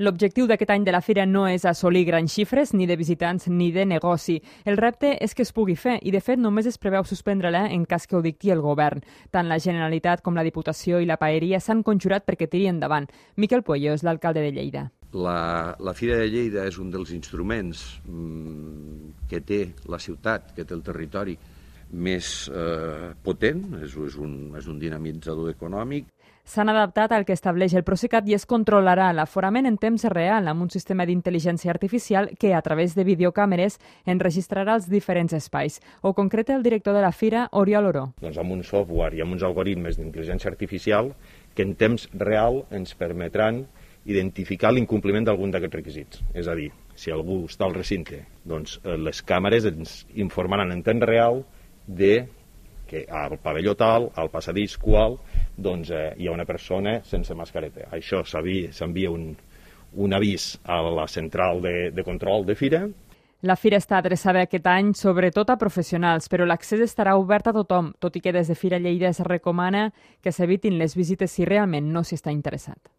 L'objectiu d'aquest any de la fira no és assolir grans xifres, ni de visitants ni de negoci. El repte és que es pugui fer i, de fet, només es preveu suspendre-la en cas que ho dicti el govern. Tant la Generalitat com la Diputació i la Paeria s'han conjurat perquè tiri endavant. Miquel Puello és l'alcalde de Lleida. La Fira de Lleida és un dels instruments que té la ciutat, que té el territori més potent, és un dinamitzador econòmic. S'han adaptat al que estableix el Procicat i es controlarà l'aforament en temps real amb un sistema d'intel·ligència artificial que, a través de videocàmeres, enregistrarà els diferents espais. Ho concreta el director de la fira, Oriol Oró. Doncs amb un software i amb uns algoritmes d'intel·ligència artificial que en temps real ens permetran identificar l'incompliment d'algun d'aquests requisits. És a dir, si algú està al recinte, doncs les càmeres ens informaran en temps real de que al pavelló tal, al passadís qual, doncs hi ha una persona sense mascareta. Això s'envia un avís a la central de control de fira. La fira està adreçada aquest any sobretot a professionals, però l'accés estarà obert a tothom, tot i que des de Fira Lleida es recomana que s'evitin les visites si realment no s'hi està interessat.